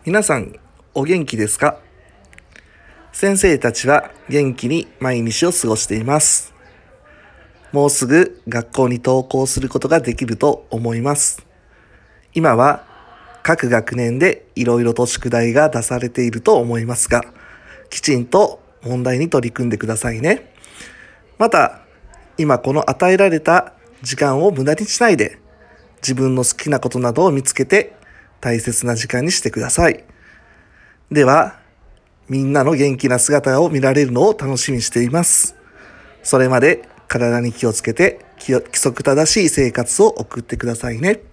皆さんお元気ですか？先生たちは元気に毎日を過ごしています。もうすぐ学校に登校することができると思います。今は各学年でいろいろと宿題が出されていると思いますが、きちんと問題に取り組んでくださいね。また、今この与えられた時間を無駄にしないで、自分の好きなことなどを見つけて大切な時間にしてください。では、みんなの元気な姿を見られるのを楽しみにしています。それまで体に気をつけて規則正しい生活を送ってくださいね。